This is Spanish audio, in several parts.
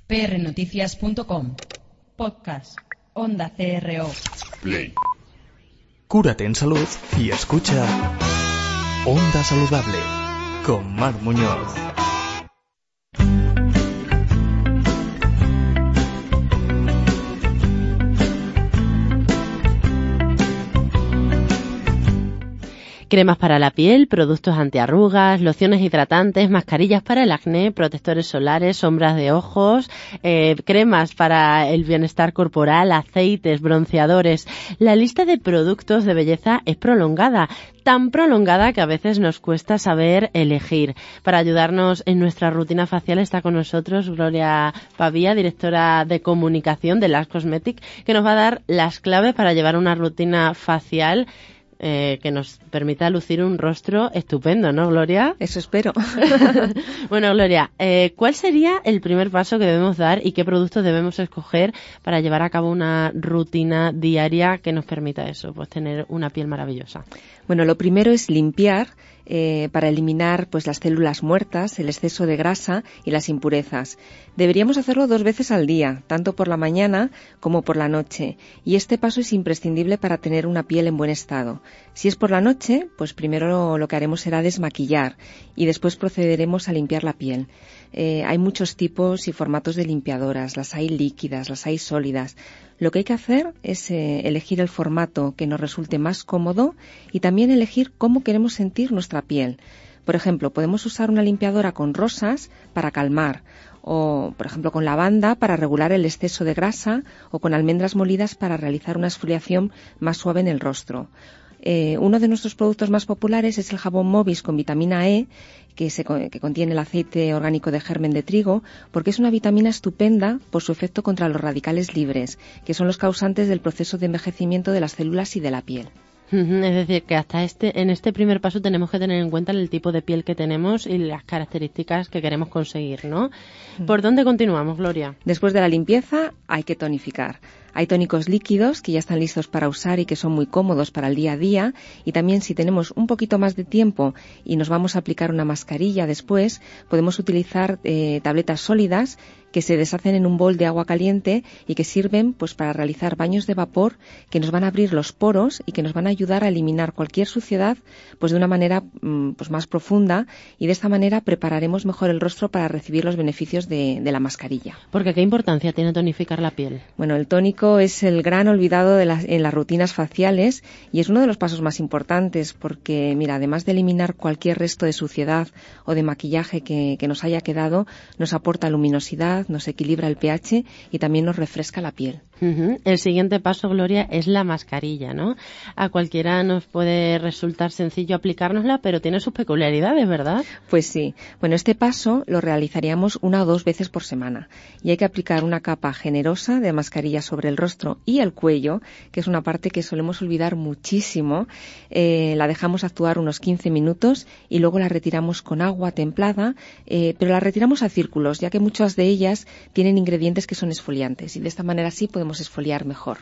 prnoticias.com. Podcast. Onda CRO. Play. Cúrate en salud y escucha Onda Saludable con Mar Muñoz. Cremas para la piel, productos antiarrugas, lociones hidratantes, mascarillas para el acné, protectores solares, sombras de ojos, cremas para el bienestar corporal, aceites, bronceadores. La lista de productos de belleza es prolongada, tan prolongada que a veces nos cuesta saber elegir. Para ayudarnos en nuestra rutina facial está con nosotros Gloria Pavía, directora de comunicación de Lash Cosmetics, que nos va a dar las claves para llevar una rutina facial que nos permita lucir un rostro estupendo, ¿no, Gloria? Eso espero. Bueno, Gloria, ¿cuál sería el primer paso que debemos dar y qué productos debemos escoger para llevar a cabo una rutina diaria que nos permita eso, pues tener una piel maravillosa? Bueno, lo primero es limpiar para eliminar pues las células muertas, el exceso de grasa y las impurezas. Deberíamos hacerlo 2 veces al día, tanto por la mañana como por la noche, y este paso es imprescindible para tener una piel en buen estado. Si es por la noche, pues primero lo que haremos será desmaquillar y después procederemos a limpiar la piel. Hay muchos tipos y formatos de limpiadoras, las hay líquidas, las hay sólidas. Lo que hay que hacer es elegir el formato que nos resulte más cómodo y también elegir cómo queremos sentir nuestra piel. Por ejemplo, podemos usar una limpiadora con rosas para calmar, o por ejemplo con lavanda para regular el exceso de grasa, o con almendras molidas para realizar una exfoliación más suave en el rostro. Uno de nuestros productos más populares es el jabón Movis con vitamina E, que contiene el aceite orgánico de germen de trigo, porque es una vitamina estupenda por su efecto contra los radicales libres, que son los causantes del proceso de envejecimiento de las células y de la piel. Es decir, que hasta en este primer paso tenemos que tener en cuenta el tipo de piel que tenemos y las características que queremos conseguir, ¿no? ¿Por dónde continuamos, Gloria? Después de la limpieza hay que tonificar. Hay tónicos líquidos que ya están listos para usar y que son muy cómodos para el día a día, y también si tenemos un poquito más de tiempo y nos vamos a aplicar una mascarilla después, podemos utilizar tabletas sólidas que se deshacen en un bol de agua caliente y que sirven pues para realizar baños de vapor que nos van a abrir los poros y que nos van a ayudar a eliminar cualquier suciedad pues de una manera pues más profunda, y de esta manera prepararemos mejor el rostro para recibir los beneficios de la mascarilla. Porque ¿qué importancia tiene tonificar la piel? Bueno, el tónico es el gran olvidado en las rutinas faciales y es uno de los pasos más importantes porque, mira, además de eliminar cualquier resto de suciedad o de maquillaje que nos haya quedado, nos aporta luminosidad, nos equilibra el pH y también nos refresca la piel. El siguiente paso, Gloria, es la mascarilla, ¿no? A cualquiera nos puede resultar sencillo aplicárnosla, pero tiene sus peculiaridades, ¿verdad? Pues sí. Bueno, este paso lo realizaríamos 1 o 2 veces por semana y hay que aplicar una capa generosa de mascarilla sobre el rostro y el cuello, que es una parte que solemos olvidar muchísimo. La dejamos actuar unos 15 minutos y luego la retiramos con agua templada, pero la retiramos a círculos, ya que muchas de ellas tienen ingredientes que son exfoliantes y de esta manera sí podemos exfoliar mejor.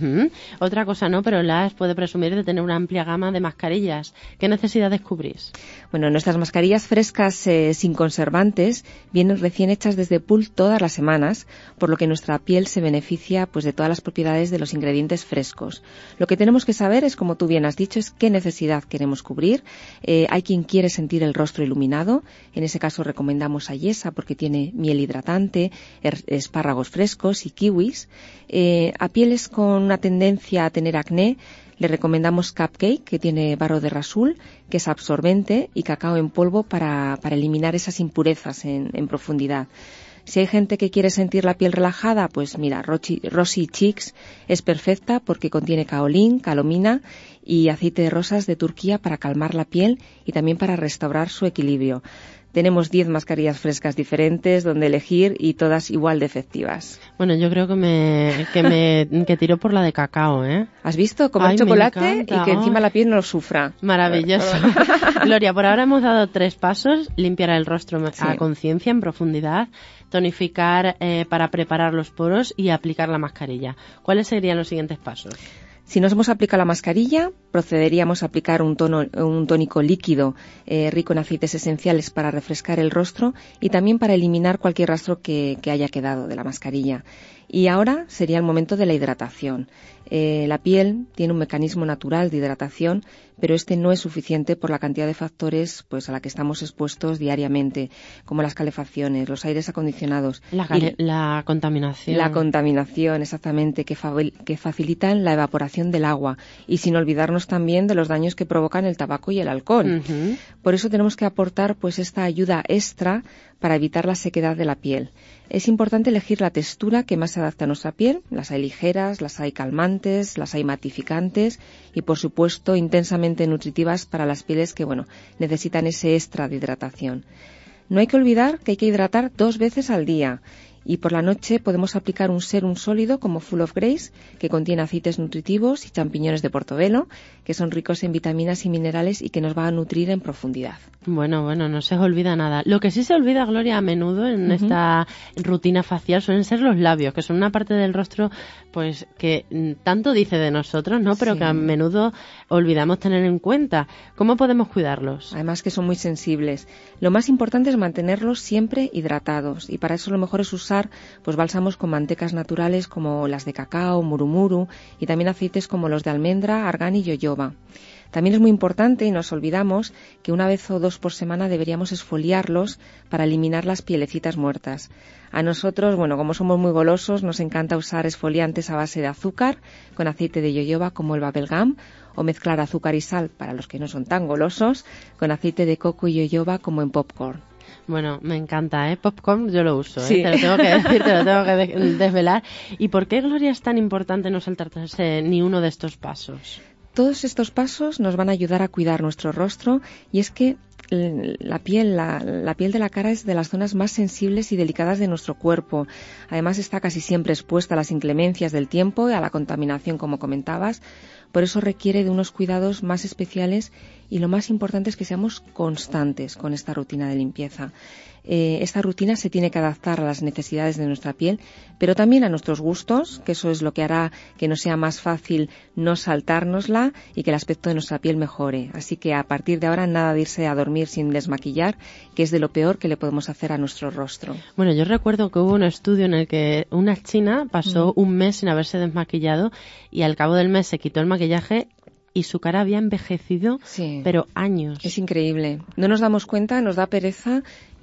Otra cosa no, pero Lash puede presumir de tener una amplia gama de mascarillas. ¿Qué necesidades cubrís? Bueno, nuestras mascarillas frescas sin conservantes vienen recién hechas desde Pool todas las semanas, por lo que nuestra piel se beneficia pues de todas las propiedades de los ingredientes frescos. Lo que tenemos que saber es, como tú bien has dicho, es qué necesidad queremos cubrir. Hay quien quiere sentir el rostro iluminado, en ese caso recomendamos Ayesa porque tiene miel hidratante, espárragos frescos y kiwis. A pieles con una tendencia a tener acné, le recomendamos Cupcake, que tiene barro de rasul, que es absorbente, y cacao en polvo para eliminar esas impurezas en profundidad. Si hay gente que quiere sentir la piel relajada, pues mira, Rosy Cheeks es perfecta porque contiene kaolín, calomina y aceite de rosas de Turquía para calmar la piel y también para restaurar su equilibrio. Tenemos 10 mascarillas frescas diferentes donde elegir y todas igual de efectivas. Bueno, yo creo que tiro por la de cacao, ¿eh? ¿Has visto? Comer chocolate y que encima la piel no lo sufra. Maravilloso. Gloria, por ahora hemos dado 3 pasos: limpiar el rostro a conciencia, en profundidad, tonificar para preparar los poros y aplicar la mascarilla. ¿Cuáles serían los siguientes pasos? Si nos hemos aplicado la mascarilla, procederíamos a aplicar un tónico líquido rico en aceites esenciales para refrescar el rostro y también para eliminar cualquier rastro que haya quedado de la mascarilla. Y ahora sería el momento de la hidratación. La piel tiene un mecanismo natural de hidratación, pero este no es suficiente por la cantidad de factores a la que estamos expuestos diariamente, como las calefacciones, los aires acondicionados. La contaminación. La contaminación, exactamente, que facilitan la evaporación del agua. Y sin olvidarnos también de los daños que provocan el tabaco y el alcohol. Uh-huh. Por eso tenemos que aportar esta ayuda extra para evitar la sequedad de la piel. Es importante elegir la textura que más se adapta a nuestra piel. Las hay ligeras, las hay calmantes, las hay matificantes y, por supuesto, intensamente nutritivas para las pieles que, necesitan ese extra de hidratación. No hay que olvidar que hay que hidratar 2 veces al día. Y por la noche podemos aplicar un sérum sólido como Full of Grace, que contiene aceites nutritivos y champiñones de Portobelo, que son ricos en vitaminas y minerales y que nos va a nutrir en profundidad. Bueno, no se os olvida nada. Lo que sí se olvida, Gloria, a menudo en esta rutina facial suelen ser los labios, que son una parte del rostro que tanto dice de nosotros, ¿no? Pero sí, que a menudo olvidamos tener en cuenta. ¿Cómo podemos cuidarlos? Además que son muy sensibles. Lo más importante es mantenerlos siempre hidratados y para eso lo mejor es usar bálsamos con mantecas naturales como las de cacao, murumuru y también aceites como los de almendra, argán y yoyoba. También es muy importante, y nos olvidamos, que 1 vez o 2 por semana deberíamos exfoliarlos para eliminar las pielecitas muertas. A nosotros, como somos muy golosos, nos encanta usar exfoliantes a base de azúcar con aceite de yoyoba como el bubblegum o mezclar azúcar y sal, para los que no son tan golosos, con aceite de coco y yoyoba como en popcorn. Bueno, me encanta, ¿eh? Popcorn yo lo uso, ¿eh? Sí. Te lo tengo que decir, te lo tengo que desvelar. ¿Y por qué, Gloria, es tan importante no saltarse ni uno de estos pasos? Todos estos pasos nos van a ayudar a cuidar nuestro rostro y es que la piel de la cara es de las zonas más sensibles y delicadas de nuestro cuerpo. Además está casi siempre expuesta a las inclemencias del tiempo y a la contaminación, como comentabas. Por eso requiere de unos cuidados más especiales y lo más importante es que seamos constantes con esta rutina de limpieza. Esta rutina se tiene que adaptar a las necesidades de nuestra piel, pero también a nuestros gustos, que eso es lo que hará que nos sea más fácil no saltárnosla y que el aspecto de nuestra piel mejore. Así que a partir de ahora nada de irse a dormir sin desmaquillar, que es de lo peor que le podemos hacer a nuestro rostro. Bueno, yo recuerdo que hubo un estudio en el que una china pasó un mes sin haberse desmaquillado y al cabo del mes se quitó el maquillaje y su cara había envejecido, sí, pero años. Es increíble. No nos damos cuenta, nos da pereza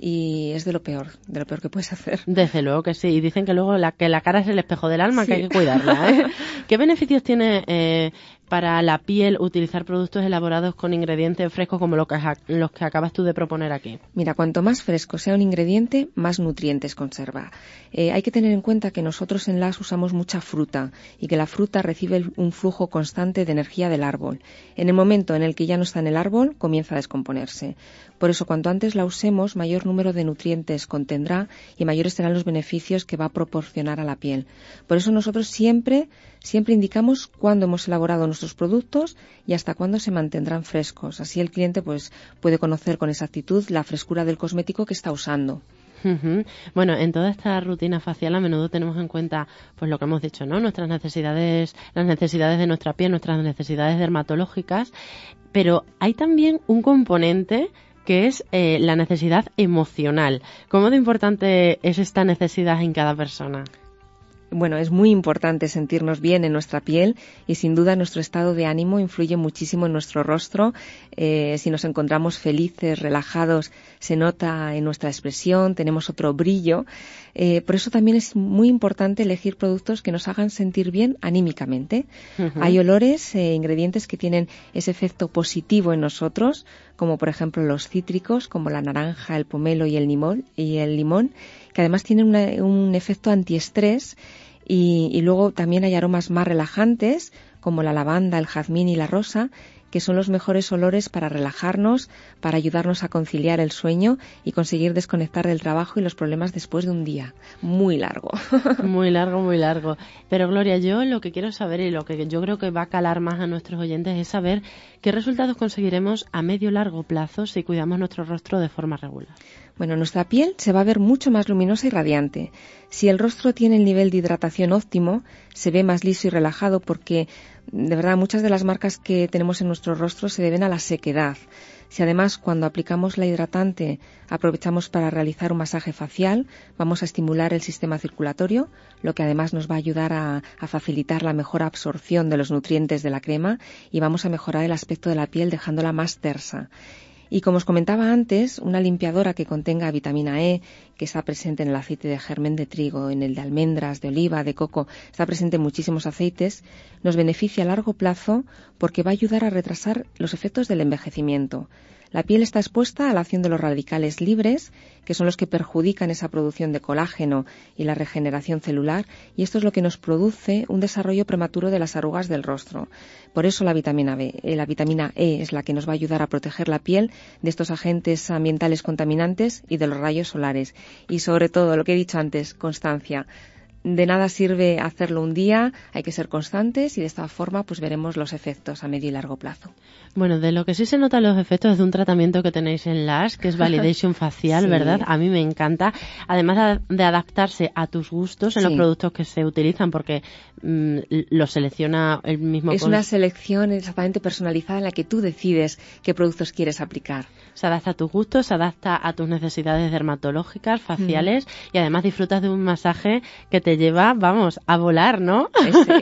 y es de lo peor que puedes hacer. Desde luego que sí. Y dicen que luego la cara es el espejo del alma, sí, que hay que cuidarla, ¿eh? ¿Qué beneficios tiene para la piel utilizar productos elaborados con ingredientes frescos como los que acabas tú de proponer aquí? Mira, cuanto más fresco sea un ingrediente, más nutrientes conserva. Hay que tener en cuenta que nosotros en LAS usamos mucha fruta y que la fruta recibe un flujo constante de energía del árbol. En el momento en el que ya no está en el árbol, comienza a descomponerse. Por eso, cuanto antes la usemos, mayor número de nutrientes contendrá y mayores serán los beneficios que va a proporcionar a la piel. Por eso nosotros siempre indicamos cuándo hemos elaborado nuestros productos y hasta cuándo se mantendrán frescos. Así el cliente puede conocer con exactitud la frescura del cosmético que está usando. Uh-huh. Bueno, en toda esta rutina facial a menudo tenemos en cuenta lo que hemos dicho, ¿no? Nuestras necesidades, las necesidades de nuestra piel, nuestras necesidades dermatológicas, pero hay también un componente que es la necesidad emocional. ¿Cómo de importante es esta necesidad en cada persona? Bueno, es muy importante sentirnos bien en nuestra piel y sin duda nuestro estado de ánimo influye muchísimo en nuestro rostro. Si nos encontramos felices, relajados, se nota en nuestra expresión, tenemos otro brillo. Por eso también es muy importante elegir productos que nos hagan sentir bien anímicamente. Uh-huh. Hay olores, ingredientes que tienen ese efecto positivo en nosotros, como por ejemplo los cítricos, como la naranja, el pomelo y el limón, que además tienen un efecto antiestrés. Y luego también hay aromas más relajantes, como la lavanda, el jazmín y la rosa, que son los mejores olores para relajarnos, para ayudarnos a conciliar el sueño y conseguir desconectar del trabajo y los problemas después de un día muy largo. Muy largo, muy largo. Pero Gloria, yo lo que quiero saber y lo que yo creo que va a calar más a nuestros oyentes es saber qué resultados conseguiremos a medio largo plazo si cuidamos nuestro rostro de forma regular. Bueno, nuestra piel se va a ver mucho más luminosa y radiante. Si el rostro tiene el nivel de hidratación óptimo, se ve más liso y relajado porque, de verdad, muchas de las marcas que tenemos en nuestro rostro se deben a la sequedad. Si además cuando aplicamos la hidratante aprovechamos para realizar un masaje facial, vamos a estimular el sistema circulatorio, lo que además nos va a ayudar a facilitar la mejor absorción de los nutrientes de la crema y vamos a mejorar el aspecto de la piel dejándola más tersa. Y como os comentaba antes, una limpiadora que contenga vitamina E, que está presente en el aceite de germen de trigo, en el de almendras, de oliva, de coco, está presente en muchísimos aceites, nos beneficia a largo plazo porque va a ayudar a retrasar los efectos del envejecimiento. La piel está expuesta a la acción de los radicales libres, que son los que perjudican esa producción de colágeno y la regeneración celular, y esto es lo que nos produce un desarrollo prematuro de las arrugas del rostro. Por eso la vitamina E es la que nos va a ayudar a proteger la piel de estos agentes ambientales contaminantes y de los rayos solares. Y sobre todo, lo que he dicho antes, constancia. De nada sirve hacerlo un día, hay que ser constantes y de esta forma pues veremos los efectos a medio y largo plazo. Bueno, de lo que sí se notan los efectos es de un tratamiento que tenéis en Lash, que es Validation Facial, sí. ¿Verdad? A mí me encanta. Además de adaptarse a tus gustos en los productos que se utilizan, porque los selecciona el mismo... Es una selección exactamente personalizada en la que tú decides qué productos quieres aplicar. Se adapta a tus gustos, se adapta a tus necesidades dermatológicas, faciales, y además disfrutas de un masaje que te lleva, vamos, a volar, ¿no?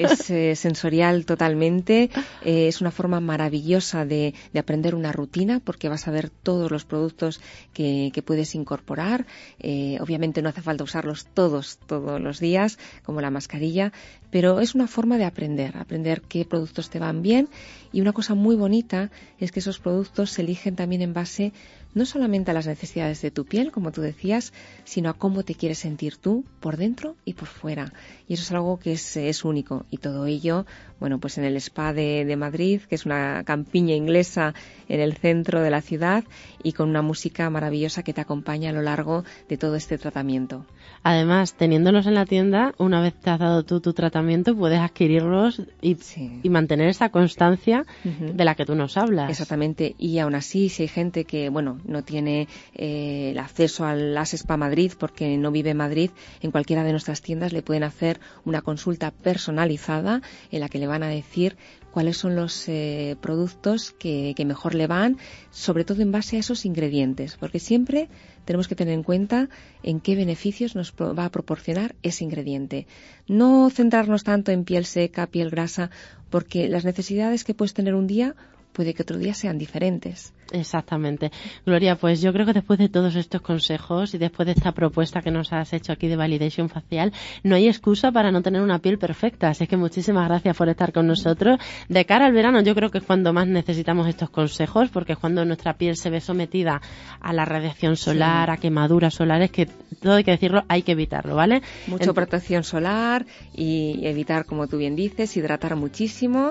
Es sensorial totalmente, es una forma maravillosa de aprender una rutina porque vas a ver todos los productos que puedes incorporar. Obviamente no hace falta usarlos todos los días, como la mascarilla, pero es una forma de aprender qué productos te van bien. Y una cosa muy bonita es que esos productos se eligen también en base no solamente a las necesidades de tu piel, como tú decías, sino a cómo te quieres sentir tú por dentro y por fuera. Y eso es algo que es único. Y todo ello, bueno, pues en el Spa de Madrid, que es una campiña inglesa en el centro de la ciudad y con una música maravillosa que te acompaña a lo largo de todo este tratamiento. Además, teniéndolos en la tienda, una vez te has dado tú tu tratamiento, puedes adquirirlos y mantener esa constancia de la que tú nos hablas. Exactamente. Y aún así, si hay gente que, bueno, no tiene el acceso al Lash Spa Madrid porque no vive en Madrid, en cualquiera de nuestras tiendas le pueden hacer una consulta personalizada en la que le van a decir cuáles son los productos que mejor le van, sobre todo en base a esos ingredientes, porque siempre tenemos que tener en cuenta en qué beneficios nos va a proporcionar ese ingrediente. No centrarnos tanto en piel seca, piel grasa, porque las necesidades que puedes tener un día puede que otro día sean diferentes. Exactamente. Gloria, pues yo creo que después de todos estos consejos y después de esta propuesta que nos has hecho aquí de Validation Facial, no hay excusa para no tener una piel perfecta. Así que muchísimas gracias por estar con nosotros. De cara al verano yo creo que es cuando más necesitamos estos consejos, porque es cuando nuestra piel se ve sometida a la radiación solar, a quemaduras solares, que todo hay que decirlo, hay que evitarlo, ¿vale? Mucha protección solar y evitar, como tú bien dices, hidratar muchísimo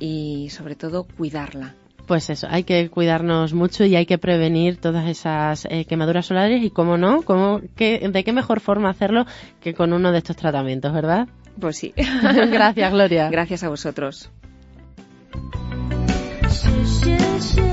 y sobre todo cuidarla. Pues eso, hay que cuidarnos mucho y hay que prevenir todas esas quemaduras solares y, cómo no, de qué mejor forma hacerlo que con uno de estos tratamientos, ¿verdad? Pues sí. Gracias, Gloria. Gracias a vosotros.